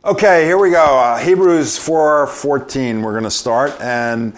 Okay, here we go. Hebrews 4:14. We're going to start, and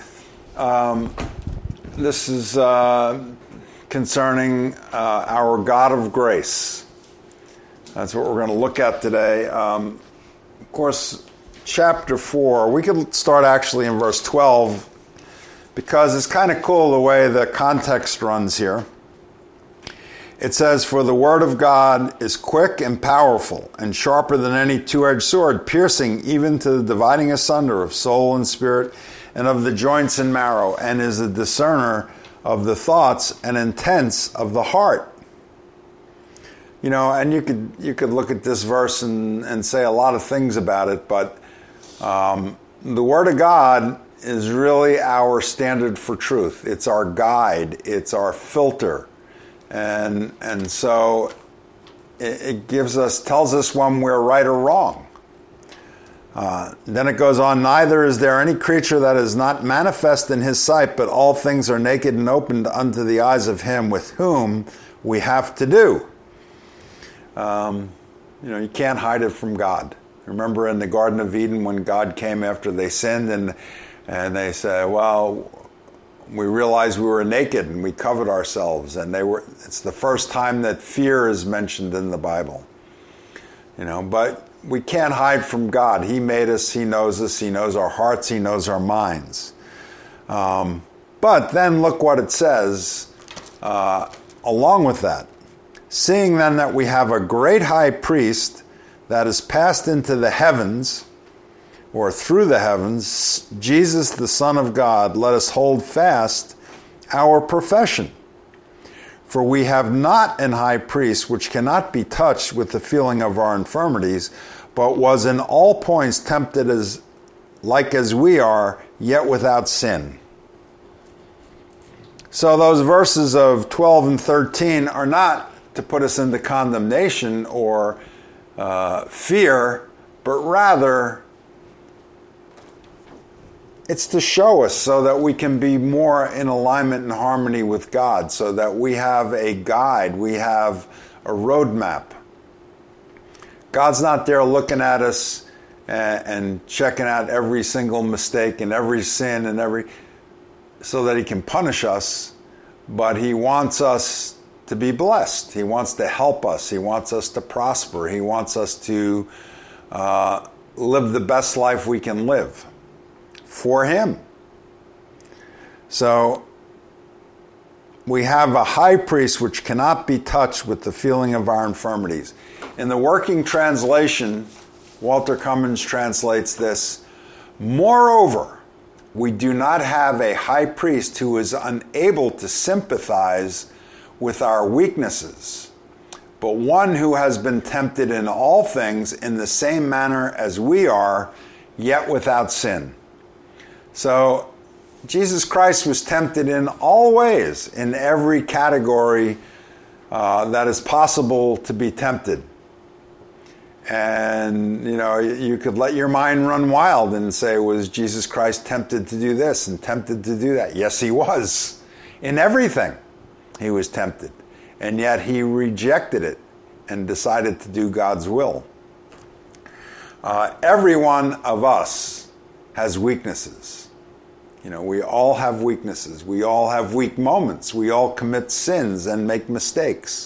this is concerning our God of grace. That's what we're going to look at today. Of course, chapter 4. We could start actually in verse 12 because it's kind of cool the way the context runs here. It says, "For the word of God is quick and powerful and sharper than any two-edged sword, piercing even to the dividing asunder of soul and spirit and of the joints and marrow, and is a discerner of the thoughts and intents of the heart." You know, and you could look at this verse and say a lot of things about it, but the word of God is really our standard for truth. It's our guide. It's our filter. And so it tells us when we're right or wrong. Then it goes on, "Neither is there any creature that is not manifest in his sight, but all things are naked and opened unto the eyes of him with whom we have to do." You can't hide it from God. Remember in the Garden of Eden when God came after they sinned and they said, well, we realized we were naked and we covered ourselves, and it's the first time that fear is mentioned in the Bible. But we can't hide from God. He made us, He knows us, He knows our hearts, He knows our minds. But then look what it says along with that. "Seeing then that we have a great high priest that is passed into the heavens," or through the heavens, "Jesus, the Son of God, let us hold fast our profession. For we have not an high priest which cannot be touched with the feeling of our infirmities, but was in all points tempted as we are, yet without sin." So those verses of 12 and 13 are not to put us into condemnation or fear, but rather it's to show us so that we can be more in alignment and harmony with God, so that we have a guide, we have a roadmap. God's not there looking at us and checking out every single mistake and every sin and so that He can punish us, but He wants us to be blessed. He wants to help us. He wants us to prosper. He wants us to live the best life we can live for Him. So we have a high priest which cannot be touched with the feeling of our infirmities. In the working translation, Walter Cummins translates this, "Moreover, we do not have a high priest who is unable to sympathize with our weaknesses, but one who has been tempted in all things in the same manner as we are, yet without sin." So Jesus Christ was tempted in all ways, in every category that is possible to be tempted. And, you could let your mind run wild and say, was Jesus Christ tempted to do this and tempted to do that? Yes, He was. In everything, He was tempted. And yet He rejected it and decided to do God's will. Every one of us has weaknesses. We all have weaknesses. We all have weak moments. We all commit sins and make mistakes.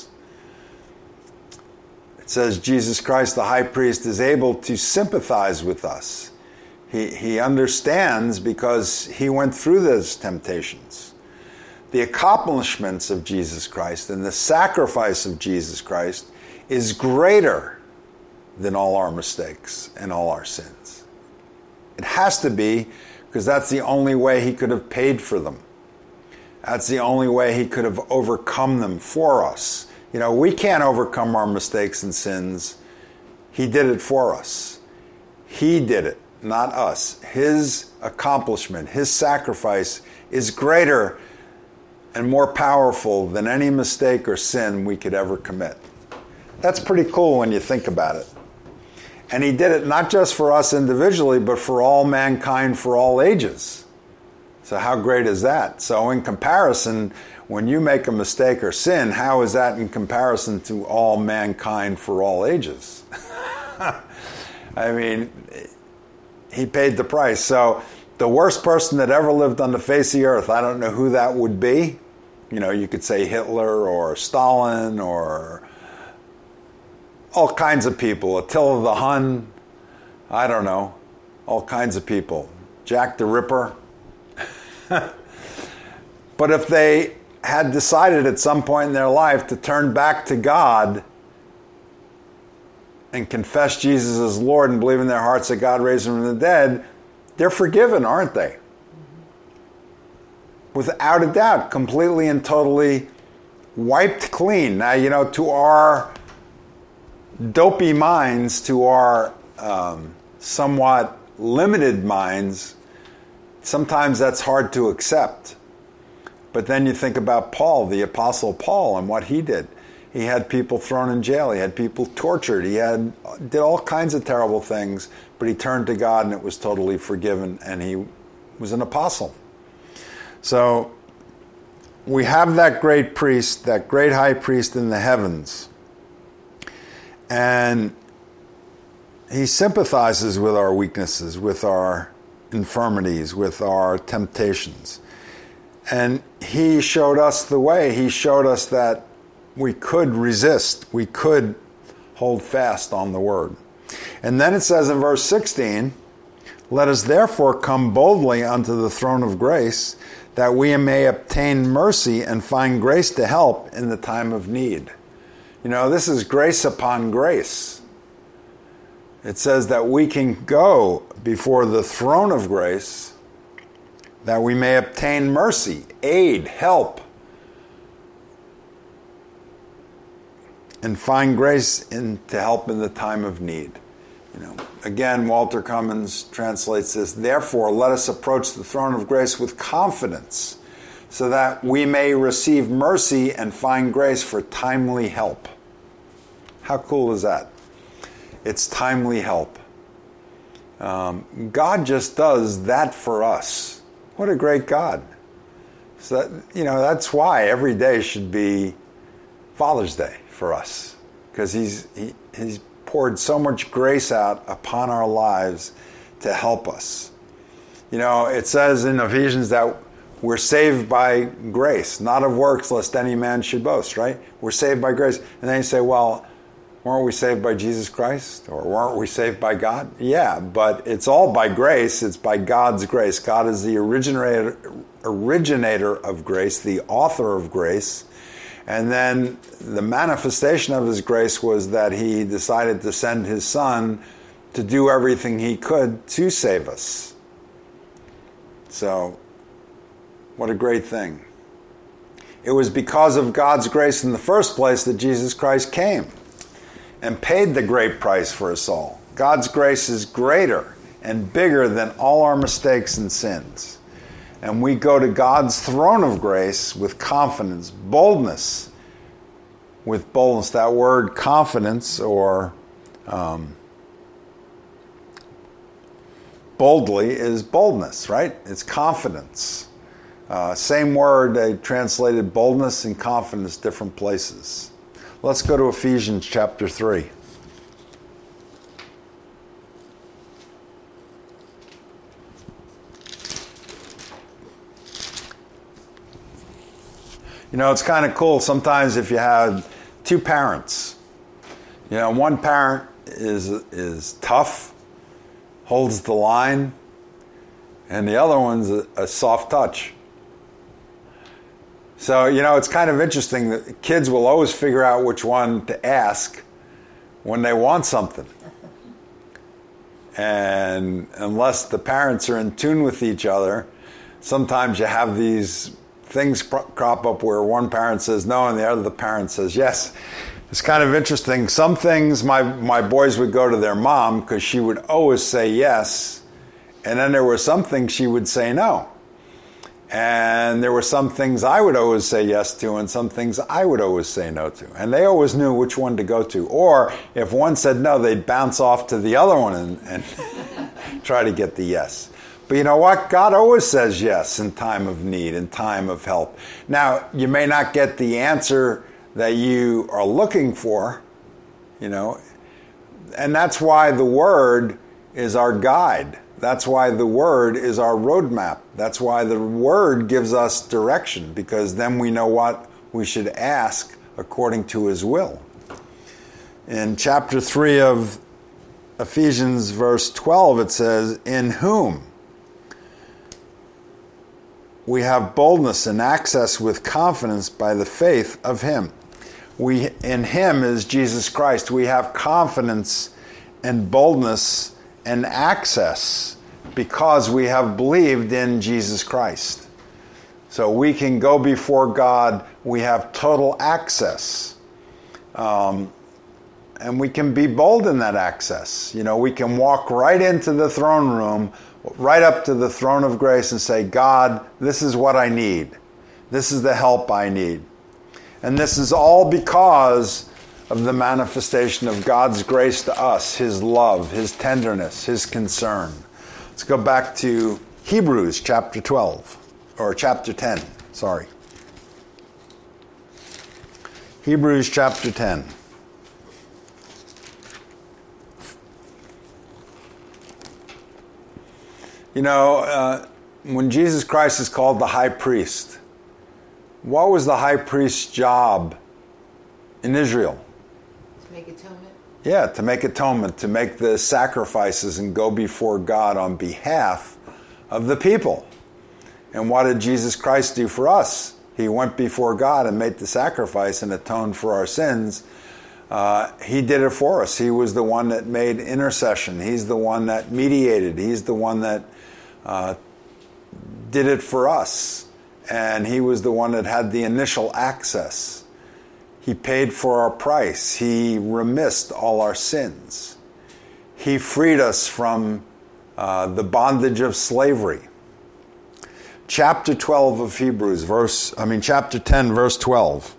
It says Jesus Christ, the high priest, is able to sympathize with us. He understands because He went through those temptations. The accomplishments of Jesus Christ and the sacrifice of Jesus Christ is greater than all our mistakes and all our sins. It has to be, because that's the only way He could have paid for them. That's the only way He could have overcome them for us. We can't overcome our mistakes and sins. He did it for us. He did it, not us. His accomplishment, His sacrifice is greater and more powerful than any mistake or sin we could ever commit. That's pretty cool when you think about it. And He did it not just for us individually, but for all mankind, for all ages. So how great is that? So in comparison, when you make a mistake or sin, how is that in comparison to all mankind for all ages? I mean, he paid the price. So the worst person that ever lived on the face of the earth, I don't know who that would be. You know, you could say Hitler or Stalin or all kinds of people. Attila the Hun, I don't know, all kinds of people. Jack the Ripper. But if they had decided at some point in their life to turn back to God and confess Jesus as Lord and believe in their hearts that God raised him from the dead, they're forgiven, aren't they? Without a doubt, completely and totally wiped clean. Now, you know, to our dopey minds, to our somewhat limited minds, sometimes that's hard to accept. But then you think about Paul, the Apostle Paul, and what he did. He had people thrown in jail. He had people tortured. He did all kinds of terrible things, but he turned to God and it was totally forgiven, and he was an apostle. So we have that great priest, that great high priest in the heavens, and he sympathizes with our weaknesses, with our infirmities, with our temptations. And he showed us the way. He showed us that we could resist. We could hold fast on the word. And then it says in verse 16, "Let us therefore come boldly unto the throne of grace, that we may obtain mercy and find grace to help in the time of need." You know, this is grace upon grace. It says that we can go before the throne of grace that we may obtain mercy, aid, help, and find grace to help in the time of need. You know, again, Walter Cummins translates this, "Therefore, let us approach the throne of grace with confidence, so that we may receive mercy and find grace for timely help." How cool is that? It's timely help. God just does that for us. What a great God. So that, you know, that's why every day should be Father's Day for us, because he's poured so much grace out upon our lives to help us. You know, it says in Ephesians that we're saved by grace, not of works, lest any man should boast, right? We're saved by grace. And then you say, well, weren't we saved by Jesus Christ? Or weren't we saved by God? Yeah, but it's all by grace. It's by God's grace. God is the originator of grace, the author of grace. And then the manifestation of his grace was that he decided to send his son to do everything he could to save us. So, what a great thing. It was because of God's grace in the first place that Jesus Christ came and paid the great price for us all. God's grace is greater and bigger than all our mistakes and sins. And we go to God's throne of grace with confidence, boldness. With boldness, that word confidence or boldly is boldness, right? It's confidence. Same word, they translated boldness and confidence different places. Let's go to Ephesians chapter 3. You know, it's kind of cool sometimes if you have two parents. You know, one parent is tough, holds the line, and the other one's a soft touch. So, you know, it's kind of interesting that kids will always figure out which one to ask when they want something. And unless the parents are in tune with each other, sometimes you have these things crop up where one parent says no and the other parent says yes. It's kind of interesting. Some things my boys would go to their mom because she would always say yes. And then there were some things she would say no. And there were some things I would always say yes to and some things I would always say no to. And they always knew which one to go to. Or if one said no, they'd bounce off to the other one and try to get the yes. But you know what? God always says yes in time of need, in time of help. Now, you may not get the answer that you are looking for, you know, And that's why the Word is our guide. That's why the Word is our roadmap. That's why the Word gives us direction, because then we know what we should ask according to His will. In chapter 3 of Ephesians, verse 12, it says, in whom we have boldness and access with confidence by the faith of Him. In Him is Jesus Christ. We have confidence and boldness and access because we have believed in Jesus Christ. So we can go before God. We have total access. And we can be bold in that access. We can walk right into the throne room, right up to the throne of grace and say, God, this is what I need. This is the help I need. And this is all because of the manifestation of God's grace to us, His love, His tenderness, His concern. Let's go back to Hebrews chapter 10. Hebrews chapter 10. When Jesus Christ is called the high priest, what was the high priest's job in Israel? To make atonement? Yeah, to make atonement, to make the sacrifices and go before God on behalf of the people. And what did Jesus Christ do for us? He went before God and made the sacrifice and atoned for our sins. He did it for us. He was the one that made intercession. He's the one that mediated. He's the one that did it for us. And He was the one that had the initial access. He paid for our price. He remissed all our sins. He freed us from the bondage of slavery. Chapter 12 of Hebrews, chapter 10, verse 12.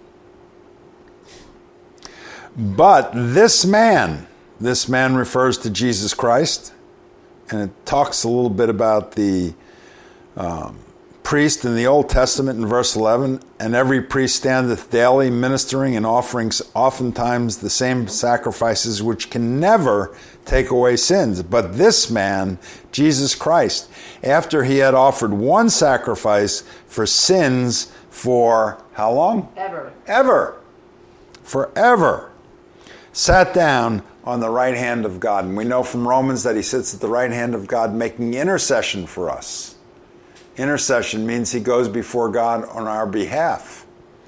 But this man refers to Jesus Christ, and it talks a little bit about the priest in the Old Testament in verse 11, and every priest standeth daily ministering and offering oftentimes the same sacrifices which can never take away sins. But this man, Jesus Christ, after He had offered one sacrifice for sins for how long? Ever. Forever. Sat down on the right hand of God. And we know from Romans that He sits at the right hand of God making intercession for us. Intercession means He goes before God on our behalf.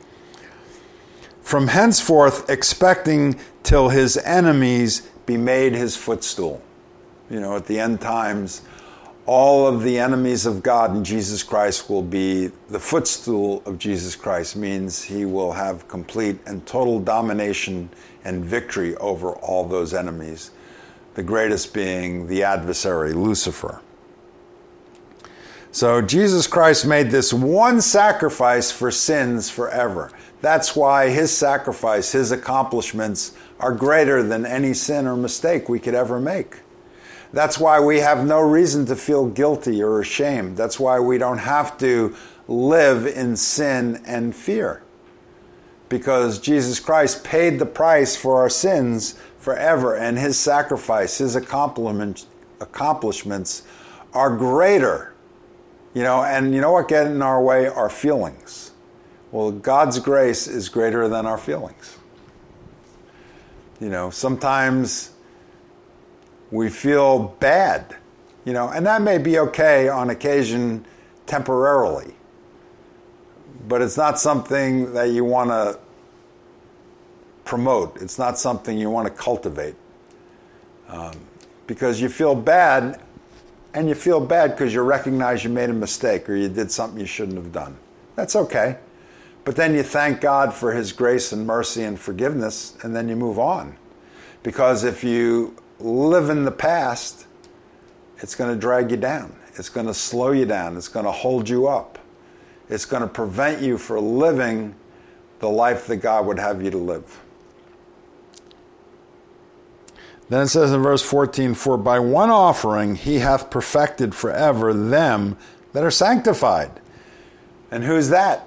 From henceforth expecting till His enemies be made His footstool. At the end times, all of the enemies of God in Jesus Christ will be the footstool of Jesus Christ. Means He will have complete and total domination and victory over all those enemies. The greatest being the adversary, Lucifer. So Jesus Christ made this one sacrifice for sins forever. That's why His sacrifice, His accomplishments are greater than any sin or mistake we could ever make. That's why we have no reason to feel guilty or ashamed. That's why we don't have to live in sin and fear. Because Jesus Christ paid the price for our sins forever, and His sacrifice, His accomplishments are greater. And you know what gets in our way? Our feelings. Well, God's grace is greater than our feelings. Sometimes we feel bad, and that may be okay on occasion temporarily. But it's not something that you want to promote. It's not something you want to cultivate. Because you feel bad, and you feel bad because you recognize you made a mistake or you did something you shouldn't have done. That's okay. But then you thank God for His grace and mercy and forgiveness, and then you move on. Because if you live in the past, it's going to drag you down. It's going to slow you down. It's going to hold you up. It's going to prevent you from living the life that God would have you to live. Then it says in verse 14, for by one offering He hath perfected forever them that are sanctified. And who's that?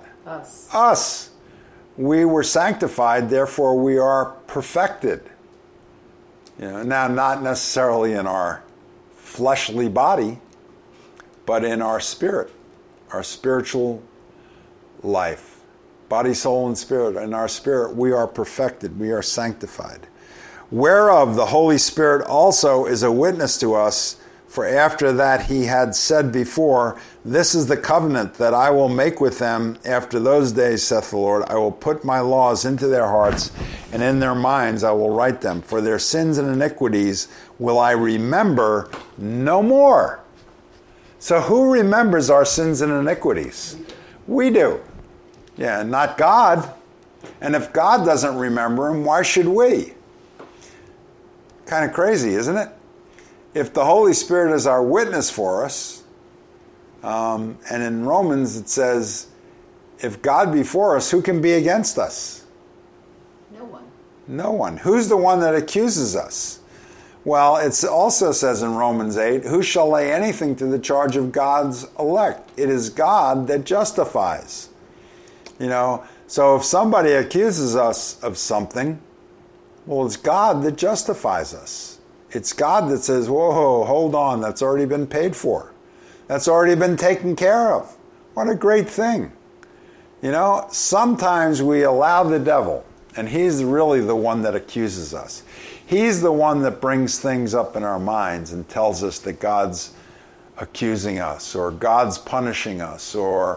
Us. We were sanctified, therefore we are perfected. Now, not necessarily in our fleshly body, but in our spirit, our spiritual life. Body, soul, and spirit. In our spirit, we are perfected. We are sanctified. Whereof the Holy Spirit also is a witness to us, for after that he had said before, this is the covenant that I will make with them after those days, saith the Lord. I will put my laws into their hearts, and in their minds I will write them. For their sins and iniquities will I remember no more. So who remembers our sins and iniquities? We do. Yeah, not God. And if God doesn't remember them, why should we? Kind of crazy, isn't it? If the Holy Spirit is our witness for us, and in Romans it says, if God be for us, who can be against us? No one. No one. Who's the one that accuses us? Well, it also says in Romans 8, who shall lay anything to the charge of God's elect? It is God that justifies. So if somebody accuses us of something, well, it's God that justifies us. It's God that says, whoa, hold on, that's already been paid for. That's already been taken care of. What a great thing. Sometimes we allow the devil, and he's really the one that accuses us. He's the one that brings things up in our minds and tells us that God's accusing us, or God's punishing us, or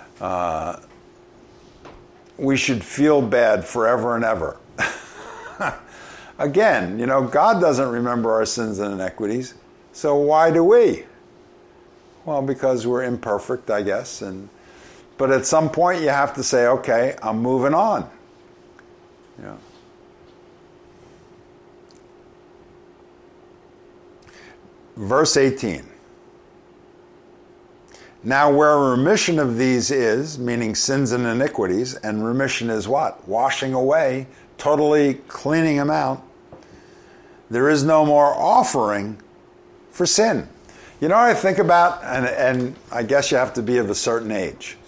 we should feel bad forever and ever. Again, God doesn't remember our sins and iniquities, so why do we? Well, because we're imperfect, I guess. But at some point you have to say, okay, I'm moving on. Verse 18. Now where remission of these is, meaning sins and iniquities, and remission is what? Washing away, totally cleaning them out. There is no more offering for sin. What I think about, and I guess you have to be of a certain age.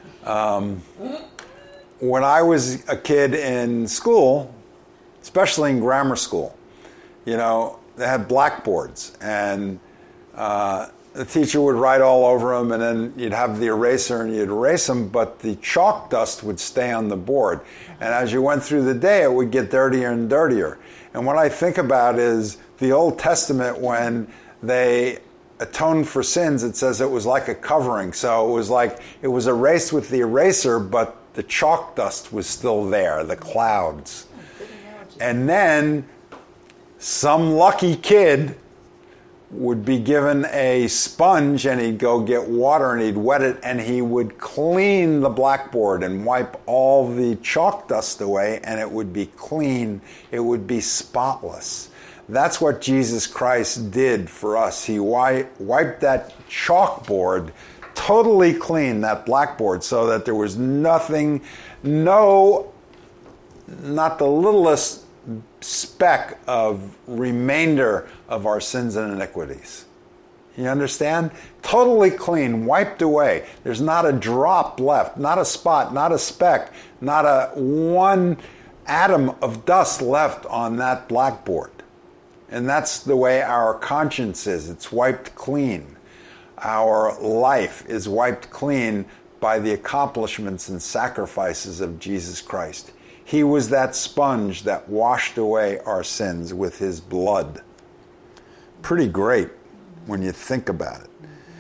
When I was a kid in school, especially in grammar school, they had blackboards, and the teacher would write all over them, and then you'd have the eraser and you'd erase them, but the chalk dust would stay on the board. And as you went through the day, it would get dirtier and dirtier. And what I think about is the Old Testament, when they atoned for sins, it says it was like a covering. So it was like it was erased with the eraser, but the chalk dust was still there, the clouds. And then some lucky kid would be given a sponge, and he'd go get water and he'd wet it, and he would clean the blackboard and wipe all the chalk dust away, and it would be clean. It would be spotless. That's what Jesus Christ did for us. He wiped that chalkboard totally clean, that blackboard, so that there was nothing, not the littlest speck of remainder of our sins and iniquities. You understand? Totally clean, wiped away. There's not a drop left, not a spot, not a speck, not a one atom of dust left on that blackboard. And that's the way our conscience is. It's wiped clean. Our life is wiped clean by the accomplishments and sacrifices of Jesus Christ. He was that sponge that washed away our sins with his blood. Pretty great when you think about it.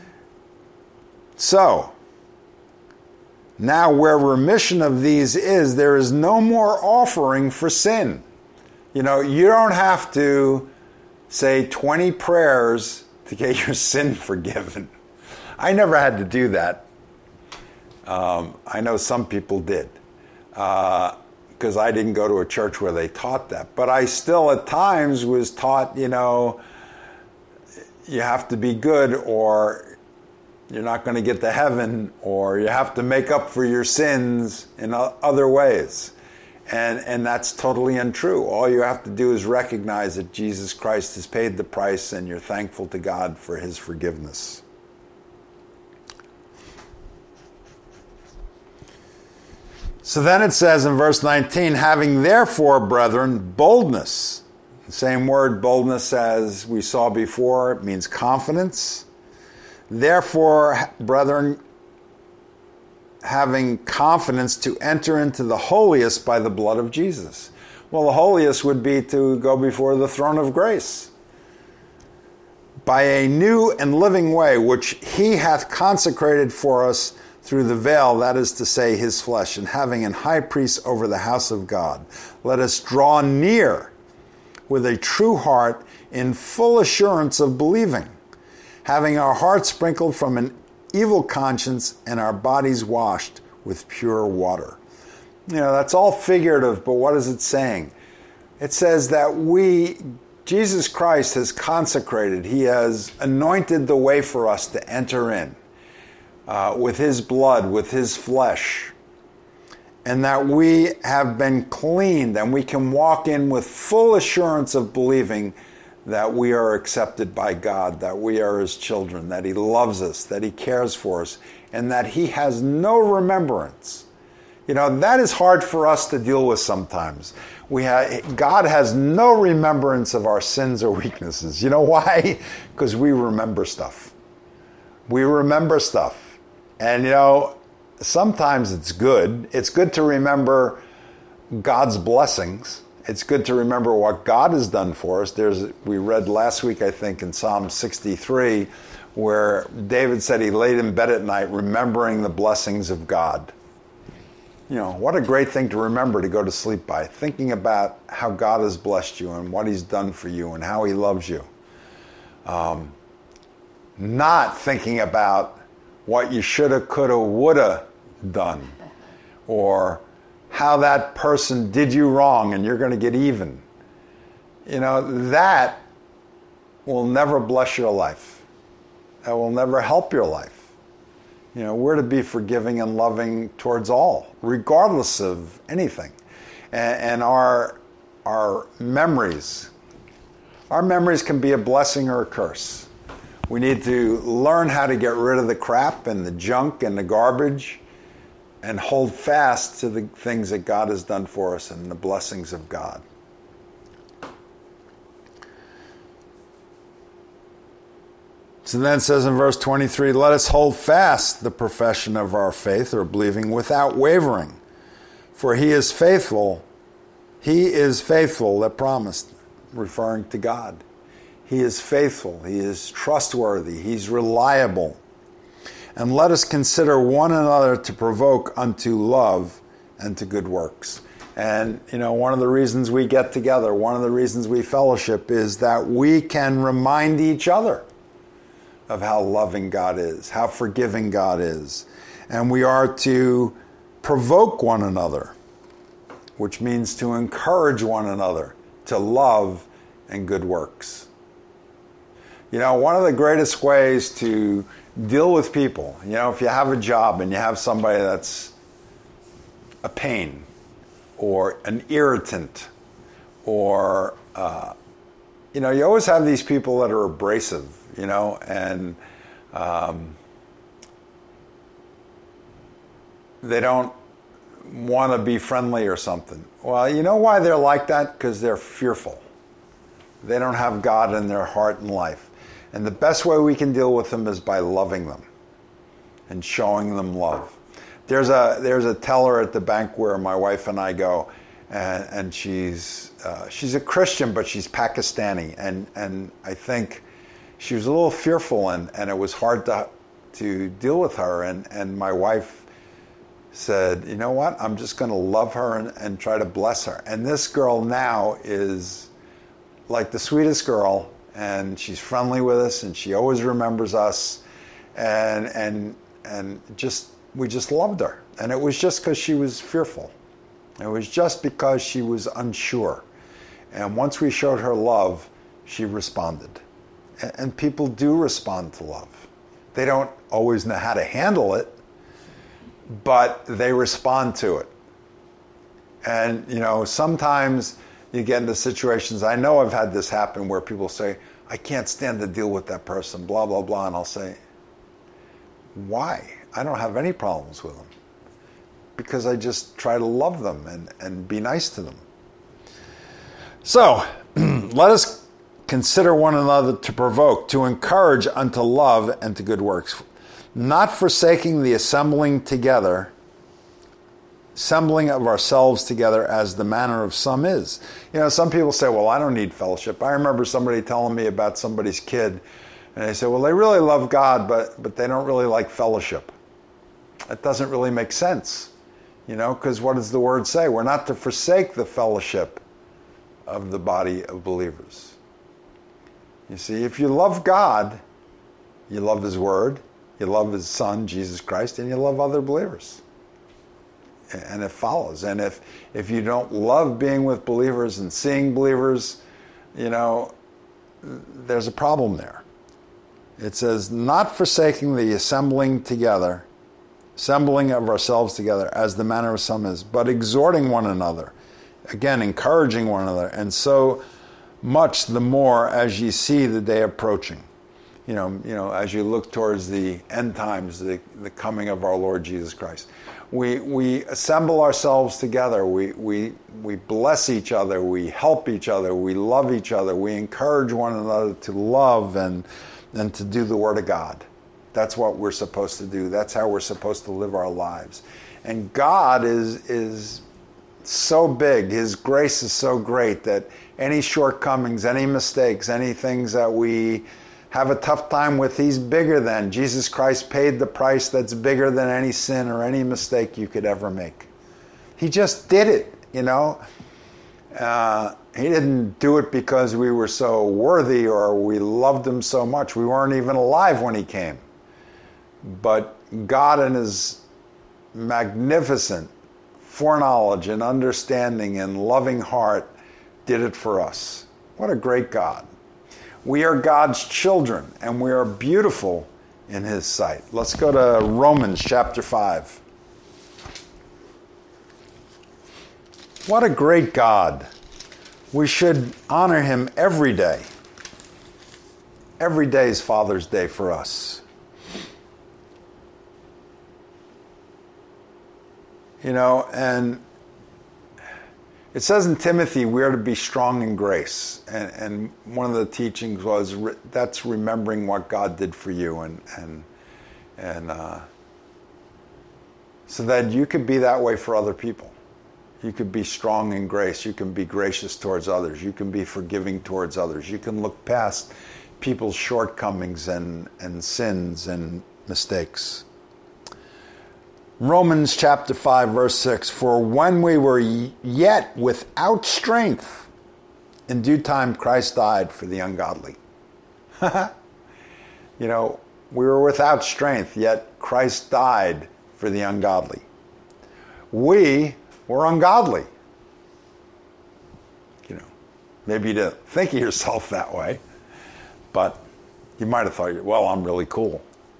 So, now where remission of these is, there is no more offering for sin. You don't have to say 20 prayers to get your sin forgiven. I never had to do that. I know some people did. Because I didn't go to a church where they taught that. But I still at times was taught, you have to be good or you're not going to get to heaven, or you have to make up for your sins in other ways. And that's totally untrue. All you have to do is recognize that Jesus Christ has paid the price, and you're thankful to God for his forgiveness. So then it says in verse 19, having therefore, brethren, boldness. Same word, boldness, as we saw before, it means confidence. Therefore, brethren, having confidence to enter into the holiest by the blood of Jesus. Well, the holiest would be to go before the throne of grace. By a new and living way, which he hath consecrated for us through the veil, that is to say, his flesh, and having an high priest over the house of God. Let us draw near with a true heart in full assurance of believing, having our hearts sprinkled from an evil conscience and our bodies washed with pure water. You know, that's all figurative, but what is it saying? It says that Jesus Christ has consecrated, he has anointed the way for us to enter in with his blood, with his flesh, and that we have been cleaned and we can walk in with full assurance of believing that we are accepted by God, that we are his children, that he loves us, that he cares for us, and that he has no remembrance. You know, that is hard for us to deal with sometimes. God has no remembrance of our sins or weaknesses. You know why? Because we remember stuff. We remember stuff. And, you know, sometimes it's good. It's good to remember God's blessings. It's good to remember what God has done for us. We read last week, I think, in Psalm 63, where David said he laid in bed at night remembering the blessings of God. You know, what a great thing to remember to go to sleep by, thinking about how God has blessed you and what he's done for you and how he loves you. Not thinking about what you shoulda, coulda, woulda done, or how that person did you wrong and you're going to get even. You know, that will never bless your life. That will never help your life. You know, we're to be forgiving and loving towards all, regardless of anything. And our memories can be a blessing or a curse. We need to learn how to get rid of the crap and the junk and the garbage and hold fast to the things that God has done for us and the blessings of God. So then it says in verse 23, let us hold fast the profession of our faith or believing without wavering. For he is faithful that promised, referring to God. He is faithful. He is trustworthy. He's reliable. And let us consider one another to provoke unto love and to good works. And, you know, one of the reasons we get together, one of the reasons we fellowship is that we can remind each other of how loving God is, how forgiving God is. And we are to provoke one another, which means to encourage one another to love and good works. You know, one of the greatest ways to deal with people, you know, if you have a job and you have somebody that's a pain or an irritant or, you know, you always have these people that are abrasive, you know, and they don't want to be friendly or something. Well, you know why they're like that? Because they're fearful. They don't have God in their heart and life. And the best way we can deal with them is by loving them and showing them love. There's a teller at the bank where my wife and I go, and she's a Christian, but she's Pakistani, and I think she was a little fearful, and it was hard to deal with her. And my wife said, you know what, I'm just going to love her and try to bless her. And this girl now is like the sweetest girl, and she's friendly with us, and she always remembers us, and we just loved her. And it was just because she was fearful. It was just because she was unsure. And once we showed her love, she responded. And people do respond to love. They don't always know how to handle it, but they respond to it. And, you know, sometimes you get into situations, I know I've had this happen where people say, I can't stand to deal with that person, blah, blah, blah. And I'll say, why? I don't have any problems with them. Because I just try to love them and be nice to them. So, let us consider one another to provoke, to encourage unto love and to good works, not forsaking the assembling of ourselves together as the manner of some is. You know, some people say, well, I don't need fellowship. I remember somebody telling me about somebody's kid, and they say, well, they really love God, but they don't really like fellowship. That doesn't really make sense, you know, because what does the word say? We're not to forsake the fellowship of the body of believers. You see, if you love God, you love His Word, you love His Son, Jesus Christ, and you love other believers. And it follows. And if you don't love being with believers and seeing believers, you know, there's a problem there. It says, not forsaking the assembling of ourselves together, as the manner of some is, but exhorting one another. Again, encouraging one another, and so much the more as ye see the day approaching. You know, as you look towards the end times, the coming of our Lord Jesus Christ. We assemble ourselves together. We bless each other. We help each other. We love each other. We encourage one another to love and to do the Word of God. That's what we're supposed to do. That's how we're supposed to live our lives. And God is so big. His grace is so great that any shortcomings, any mistakes, any things that we have a tough time with, He's bigger than. Jesus Christ paid the price that's bigger than any sin or any mistake you could ever make. He just did it, you know. He didn't do it because we were so worthy or we loved Him so much. We weren't even alive when He came. But God in His magnificent foreknowledge and understanding and loving heart did it for us. What a great God. We are God's children, and we are beautiful in His sight. Let's go to Romans chapter 5. What a great God. We should honor Him every day. Every day is Father's Day for us. You know, and it says in Timothy, we are to be strong in grace. And one of the teachings was that's remembering what God did for you. And so that you could be that way for other people. You could be strong in grace. You can be gracious towards others. You can be forgiving towards others. You can look past people's shortcomings and sins and mistakes. Romans chapter 5, verse 6, for when we were yet without strength, in due time Christ died for the ungodly. You know, we were without strength, yet Christ died for the ungodly. We were ungodly. You know, maybe you didn't think of yourself that way, but you might have thought, well, I'm really cool.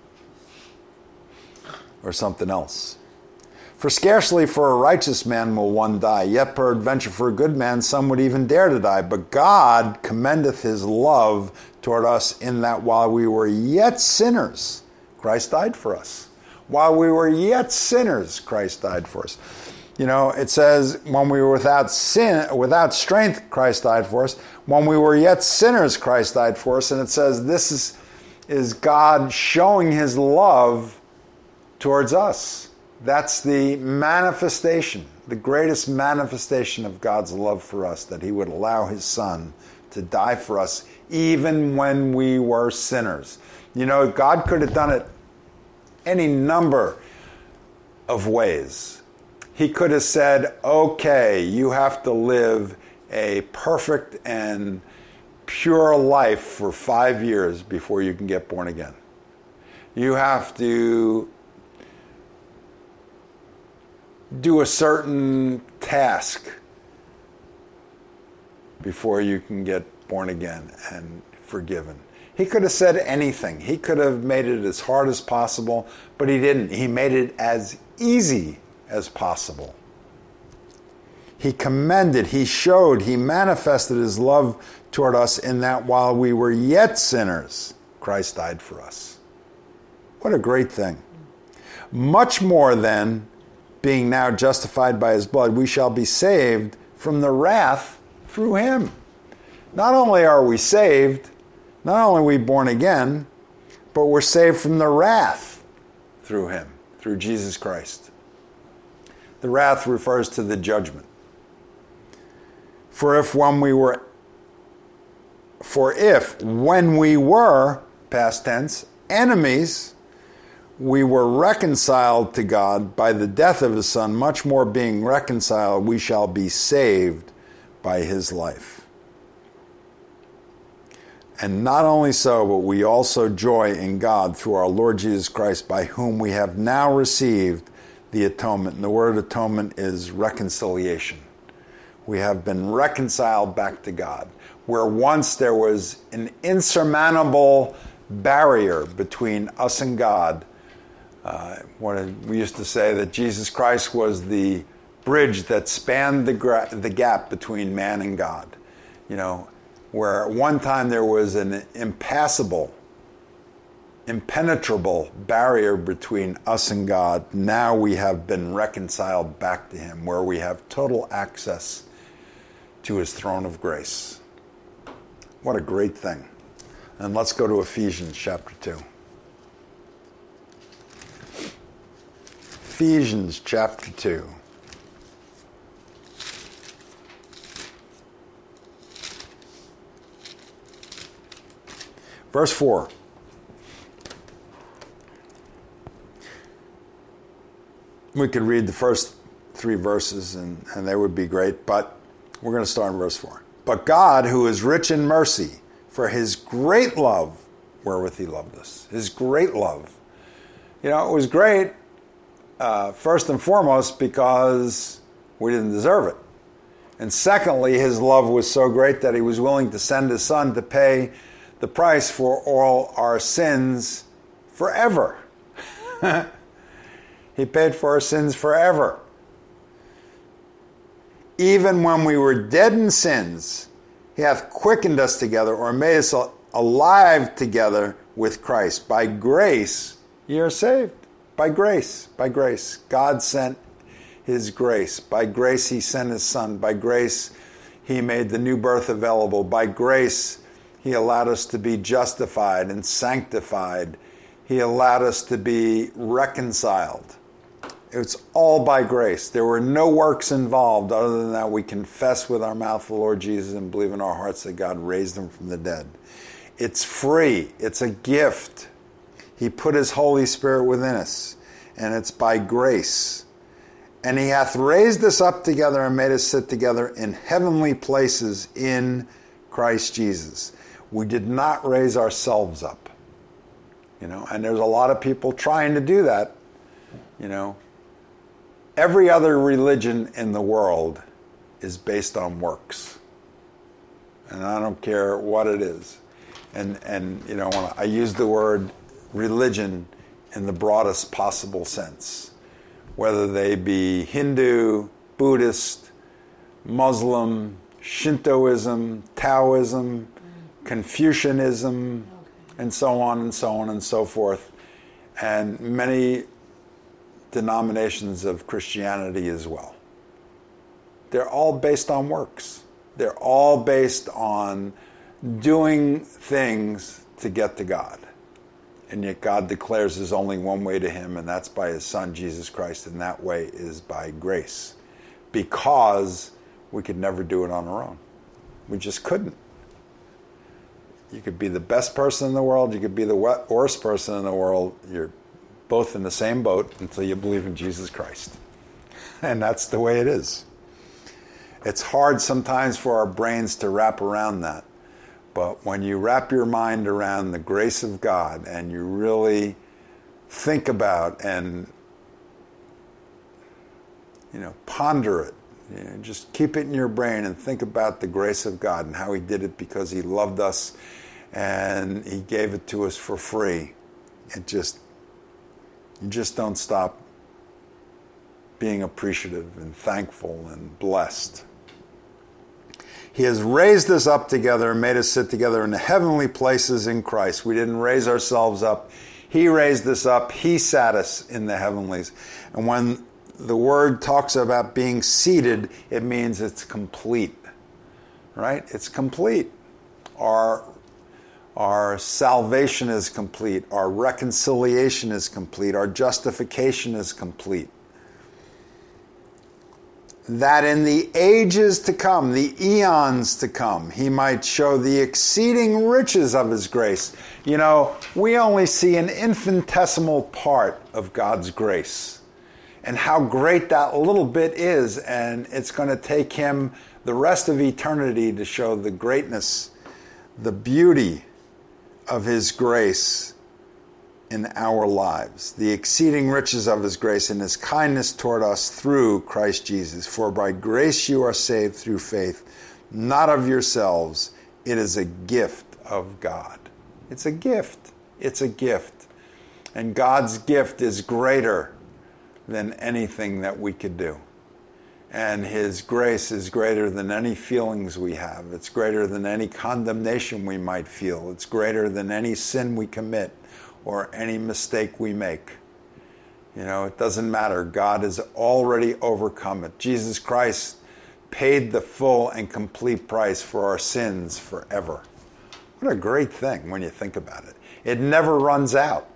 Or something else. For scarcely for a righteous man will one die, yet peradventure for a good man some would even dare to die. But God commendeth His love toward us in that while we were yet sinners, Christ died for us. While we were yet sinners, Christ died for us. You know, it says when we were without strength, Christ died for us. When we were yet sinners, Christ died for us. And it says this is God showing His love towards us. That's the manifestation, the greatest manifestation of God's love for us, that He would allow His Son to die for us even when we were sinners. You know, God could have done it any number of ways. He could have said, okay, you have to live a perfect and pure life for 5 years before you can get born again. You have to do a certain task before you can get born again and forgiven. He could have said anything. He could have made it as hard as possible, but He didn't. He made it as easy as possible. He commended, He showed, He manifested His love toward us in that while we were yet sinners, Christ died for us. What a great thing. Much more then, being now justified by His blood, we shall be saved from the wrath Through him. Not only are we saved, not only are we born again, but we're saved from the wrath through him, through Jesus Christ. The wrath refers to the judgment. For if when we were, past tense, enemies, we were reconciled to God by the death of his Son, much more being reconciled, we shall be saved by his life. And not only so, but we also joy in God through our Lord Jesus Christ, by whom we have now received the atonement. And the word atonement is reconciliation. We have been reconciled back to God. Where once there was an insurmountable barrier between us and God. We used to say that Jesus Christ was the bridge that spanned the gap between man and God. You know, where at one time there was an impassable, impenetrable barrier between us and God. Now we have been reconciled back to him, where we have total access to his throne of grace. What a great thing. And let's go to Ephesians chapter 2. Ephesians chapter 2. Verse 4. We could read the first 3 verses and they would be great, but we're going to start in verse 4. But God, who is rich in mercy, for his great love wherewith he loved us. His great love. You know, it was great, first and foremost, because we didn't deserve it. And secondly, his love was so great that he was willing to send his Son to pay the price for all our sins forever. He paid for our sins forever. Even when we were dead in sins, he hath quickened us together, or made us alive together with Christ. By grace ye are saved. By grace. By grace. God sent his grace. By grace he sent his Son. By grace he made the new birth available. By grace he allowed us to be justified and sanctified. He allowed us to be reconciled. It's all by grace. There were no works involved other than that we confess with our mouth the Lord Jesus and believe in our hearts that God raised him from the dead. It's free. It's a gift. He put his Holy Spirit within us, and it's by grace. And he hath raised us up together and made us sit together in heavenly places in Christ Jesus. We did not raise ourselves up. You know, and there's a lot of people trying to do that, you know. Every other religion in the world is based on works. And I don't care what it is. And you know, when I use the word religion in the broadest possible sense, whether they be Hindu, Buddhist, Muslim, Shintoism, Taoism, Confucianism, and so on and so on and so forth, and many denominations of Christianity as well. They're all based on works. They're all based on doing things to get to God. And yet God declares there's only one way to him, and that's by his Son, Jesus Christ, and that way is by grace. Because we could never do it on our own. We just couldn't. You could be the best person in the world, you could be the worst person in the world. You're both in the same boat until you believe in Jesus Christ. And that's the way it is. It's hard sometimes for our brains to wrap around that. But when you wrap your mind around the grace of God and you really think about and, you know, ponder it, you know, just keep it in your brain and think about the grace of God and how he did it because he loved us and he gave it to us for free. You just don't stop being appreciative and thankful and blessed. He has raised us up together and made us sit together in the heavenly places in Christ. We didn't raise ourselves up. He raised us up. He sat us in the heavenlies. And when the word talks about being seated, it means it's complete. right? It's complete. Our salvation is complete. Our reconciliation is complete. Our justification is complete. That in the ages to come, the eons to come, he might show the exceeding riches of his grace. You know, we only see an infinitesimal part of God's grace and how great that little bit is, and it's going to take him the rest of eternity to show the greatness, the beauty of his grace in our lives, the exceeding riches of his grace and his kindness toward us through Christ Jesus. For by grace you are saved through faith, not of yourselves. It is a gift of God. It's a gift. It's a gift. And God's gift is greater than anything that we could do. And his grace is greater than any feelings we have. It's greater than any condemnation we might feel. It's greater than any sin we commit or any mistake we make. You know, it doesn't matter. God has already overcome it. Jesus Christ paid the full and complete price for our sins forever. What a great thing when you think about it. It never runs out.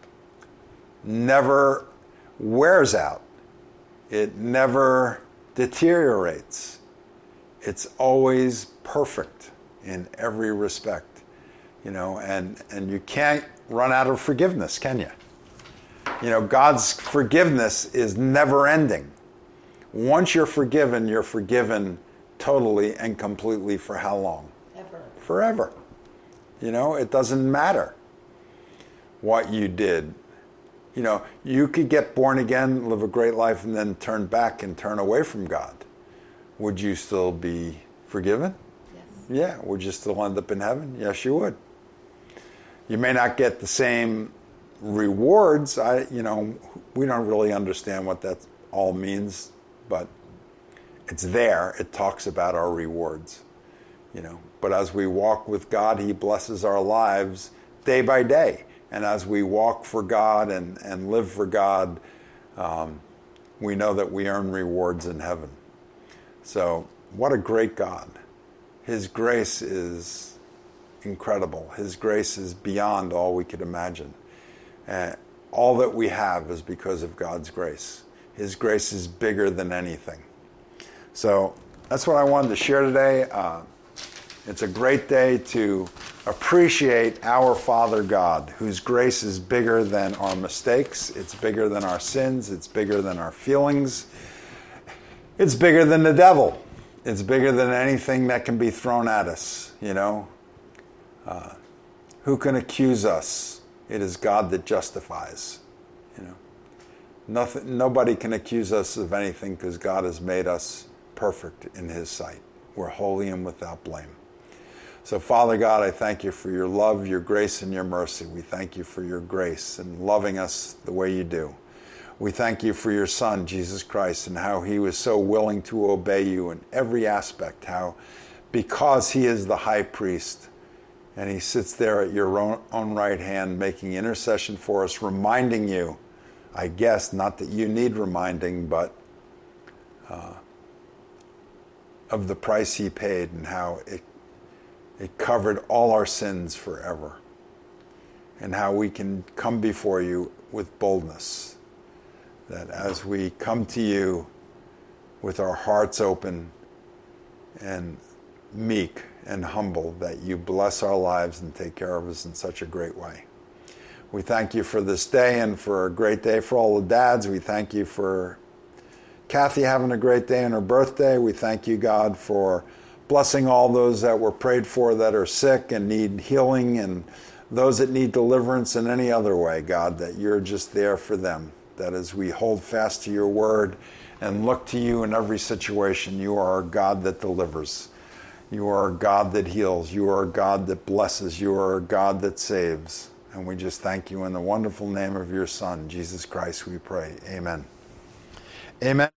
Never wears out. It never deteriorates. It's always perfect in every respect, you know, and you can't run out of forgiveness, can you? You know, God's forgiveness is never ending. Once you're forgiven totally and completely for how long? Ever. Forever. You know, it doesn't matter what you did. You know, you could get born again, live a great life, and then turn back and turn away from God. Would you still be forgiven? Yes. Yeah. Would you still end up in heaven? Yes, you would. You may not get the same rewards. We don't really understand what that all means, but it's there. It talks about our rewards, you know. But as we walk with God, he blesses our lives day by day. And as we walk for God and live for God, we know that we earn rewards in heaven. So what a great God. His grace is incredible. His grace is beyond all we could imagine. All that we have is because of God's grace. His grace is bigger than anything. So that's what I wanted to share today. It's a great day to appreciate our Father God, whose grace is bigger than our mistakes. It's bigger than our sins. It's bigger than our feelings. It's bigger than the devil. It's bigger than anything that can be thrown at us, you know. Who can accuse us? It is God that justifies, you know. Nobody can accuse us of anything because God has made us perfect in his sight. We're holy and without blame. So, Father God, I thank you for your love, your grace, and your mercy. We thank you for your grace and loving us the way you do. We thank you for your Son, Jesus Christ, and how he was so willing to obey you in every aspect, how because he is the high priest and he sits there at your own right hand making intercession for us, reminding you, I guess, not that you need reminding, but of the price he paid and how it covered all our sins forever, and how we can come before you with boldness, that as we come to you with our hearts open and meek and humble, that you bless our lives and take care of us in such a great way. We thank you for this day and for a great day for all the dads. We thank you for Kathy having a great day on her birthday. We thank you, God, for blessing all those that were prayed for that are sick and need healing, and those that need deliverance in any other way, God, that you're just there for them. That as we hold fast to your word and look to you in every situation, you are a God that delivers. You are a God that heals. You are a God that blesses. You are a God that saves. And we just thank you in the wonderful name of your Son, Jesus Christ, we pray. Amen. Amen.